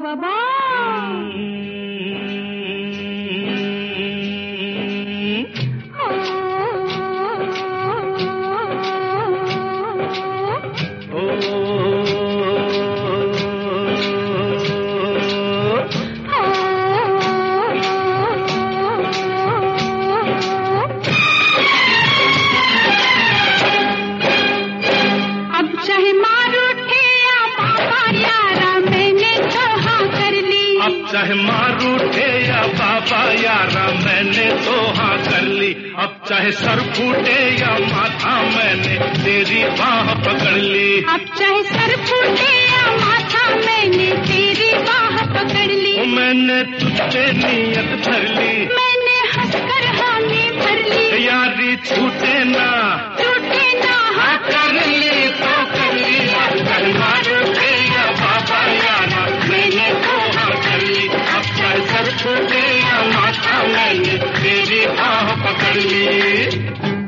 बाबा। चाहे मार उठे या बाबा यारा मैंने तो हाँ कर ली। अब चाहे सर फूटे या माथा मैंने तेरी बाह पकड़ ली। अब चाहे सर फूटे या माथा मैंने तेरी बाह पकड़ ली। मैंने तुझसे नीयत धर ली। मैंने हंसकर हामी भर ली। यारी छूटे ना टूटे ना। हाँ कर ली तो कर ली। अब चाहे मार उठे या बाबा यारा मैंने तो हाँ कर ली। अब चाहे सर फूटे या माथा मैंने तेरी बाह पकड़ ली।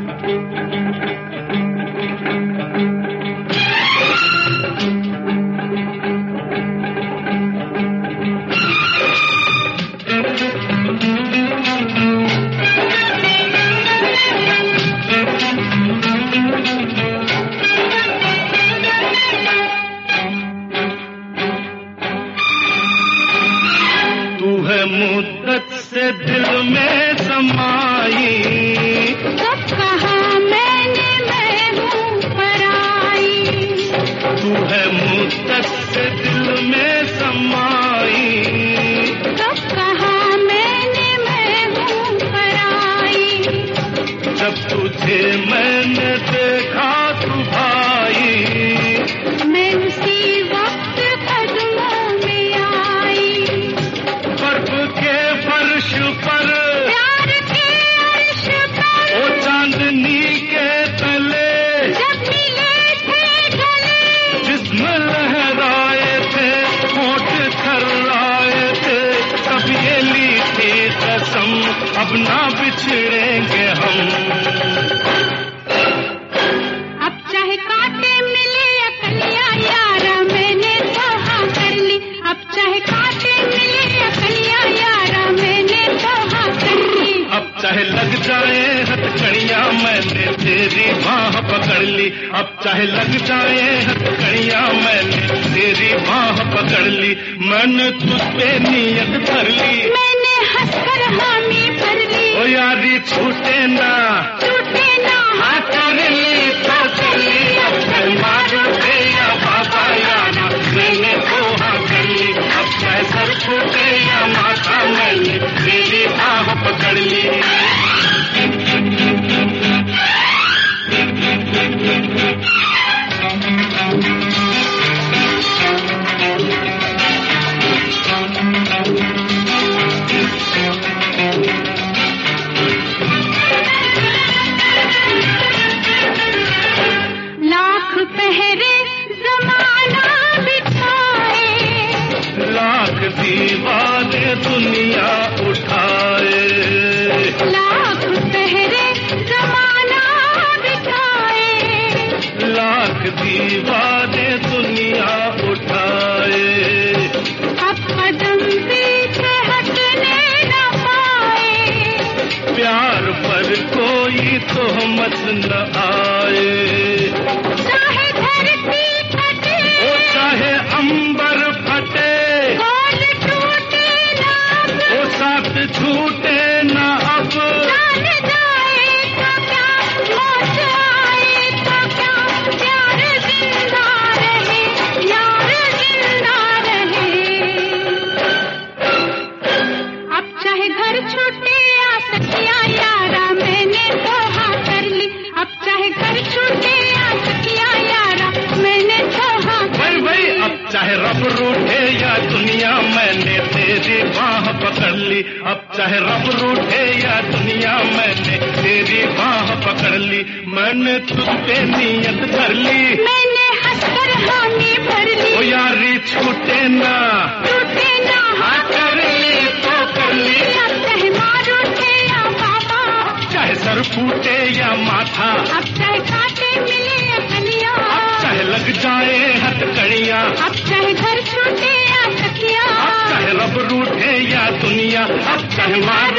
मुद्दत से दिल में समाई। कब कहा मैंने मैं हूँ पराई। तू है मुद्दत से दिल में समाई। कब कहा मैंने मैं हूँ पराई। जब तुझे मैंने देखा तू भाई। मैं उसी वक्त कदमों में आई। के फर्श पर प्यार के अर्श पर ओ चांदनी के तले जब मिले थे गले। जिस्म लहराए थे होठ थर्राए थे। तब ये ली थी कसम अब ना बिछड़ेंगे हम। अब चाहे कांटे मिले या कलियां यारा मैंने तो हाँ कर ली। अब चाहे कांटे मिले या कलियां यारा मैंने तो हाँ कर ली। अब चाहे लग जाए हथकड़ियां मैंने तेरी बाह पकड़ ली। अब चाहे लग जाए हथकड़ियां मैंने तेरी बाह पकड़ ली। मैंने तुझ पे नीयत धर ली। मैंने हंसकर हामी भर ली। ओ यारी छूटे ना टूटे ना। हाँ कर ली तो कर ली। अब चाहे मार उठे या बाबा यारा मैंने तो हाँ कर ली। अब चाहे सर फूटे या माथा मैंने तेरी बाह पकड़ ली। लाख पहरे जमाना बिठाए। लाख दीवाने दुनिया उठाए। लाख पहरे जमाना बिठाए। लाख दीवाने दुनिया उठाए। अब कदम पीछे हटने न पाए। प्यार पर कोई तोहमत न आए। चाहे धरती फटे ओ चाहे अंबर फटे। कौन टूटे ना अब। ओ साथ छूटे न अब। जान जाए तो क्या मौत आए तो क्या। प्यार जिंदा रहे यार जिंदा रहे। अब चाहे घर छूटे या सखिया यारा मैंने तो हाँ कर ली। अब चाहे घर छूटे या सखिया यारा मैंने तो हाँ कर ली। भाई अब चाहे रब रूठे या दुनिया मैंने तेरी बाह पकड़ ली। अब चाहे रब रूठे या दुनिया मैंने तेरी बाह पकड़ ली। मैंने तुझ पे नीयत धर ली। मैंने हंसकर हामी भर ली। ओ यारी छूटे ना टूटे ना। हाँ कर ली तो कर ली। अब चाहे मार उठे या बाबा। चाहे सर फूटे या माथा। अब चाहे कांटे मिले या कलियां। अब चाहे लग जाए हथकड़ियां। अब चाहे घर छूटे या सखिया। अब चाहे मार